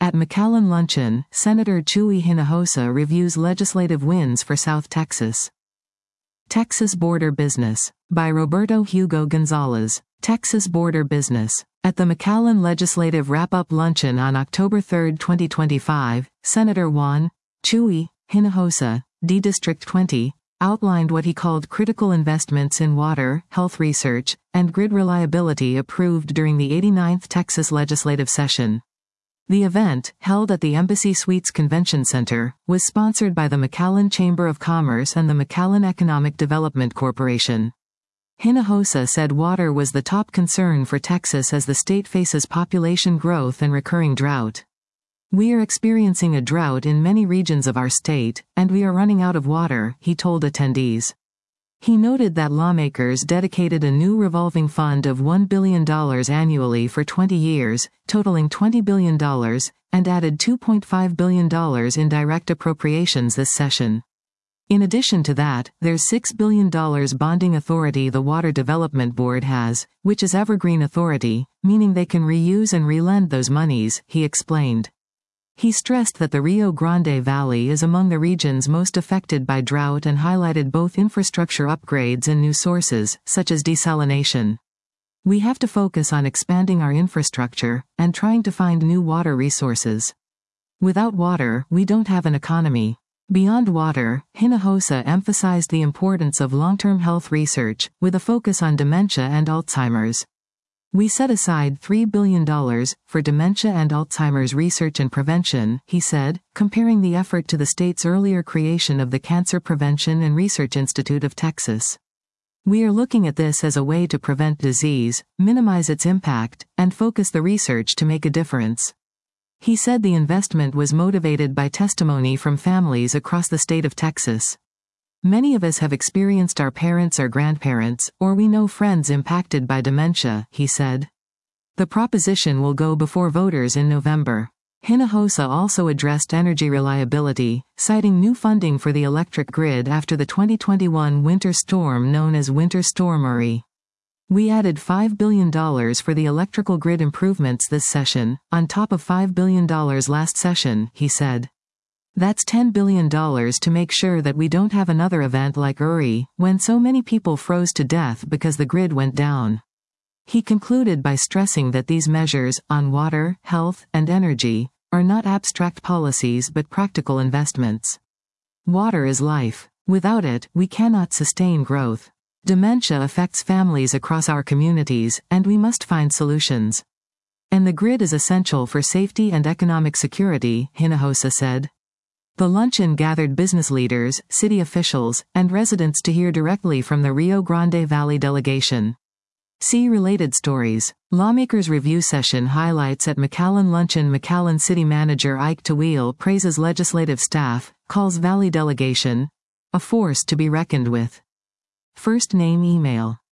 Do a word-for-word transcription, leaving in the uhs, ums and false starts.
At McAllen Luncheon, Senator Chuy Hinojosa reviews legislative wins for South Texas. Texas Border Business. By Roberto Hugo Gonzalez. Texas Border Business. At the McAllen Legislative Wrap-Up Luncheon on October third, twenty twenty-five, Senator Juan Chuy Hinojosa, D District twenty, outlined what he called critical investments in water, health research, and grid reliability approved during the eighty-ninth Texas legislative session. The event, held at the Embassy Suites Convention Center, was sponsored by the McAllen Chamber of Commerce and the McAllen Economic Development Corporation. Hinojosa said water was the top concern for Texas as the state faces population growth and recurring drought. "We are experiencing a drought in many regions of our state, and we are running out of water," he told attendees. He noted that lawmakers dedicated a new revolving fund of one billion dollars annually for twenty years, totaling twenty billion dollars, and added two point five billion dollars in direct appropriations this session. In addition to that, there's six billion dollars bonding authority the Water Development Board has, which is evergreen authority, meaning they can reuse and relend those monies, he explained. He stressed that the Rio Grande Valley is among the regions most affected by drought and highlighted both infrastructure upgrades and new sources, such as desalination. "We have to focus on expanding our infrastructure, and trying to find new water resources. Without water, we don't have an economy." Beyond water, Hinojosa emphasized the importance of long-term health research, with a focus on dementia and Alzheimer's. "We set aside three billion dollars for dementia and Alzheimer's research and prevention," he said, comparing the effort to the state's earlier creation of the Cancer Prevention and Research Institute of Texas. "We are looking at this as a way to prevent disease, minimize its impact, and focus the research to make a difference." He said the investment was motivated by testimony from families across the state of Texas. "Many of us have experienced our parents or grandparents, or we know friends impacted by dementia," he said. The proposition will go before voters in November. Hinojosa also addressed energy reliability, citing new funding for the electric grid after the twenty twenty-one winter storm known as Winter Storm Uri. "We added five billion dollars for the electrical grid improvements this session, on top of five billion dollars last session," he said. "That's ten billion dollars to make sure that we don't have another event like Uri, when so many people froze to death because the grid went down." He concluded by stressing that these measures, on water, health, and energy, are not abstract policies but practical investments. "Water is life. Without it, we cannot sustain growth. Dementia affects families across our communities, and we must find solutions. And the grid is essential for safety and economic security," Hinojosa said. The luncheon gathered business leaders, city officials, and residents to hear directly from the Rio Grande Valley delegation. See related stories. Lawmakers Review Session highlights at McAllen Luncheon. McAllen City Manager Ike Tawil praises legislative staff, calls Valley delegation a force to be reckoned with. First name email.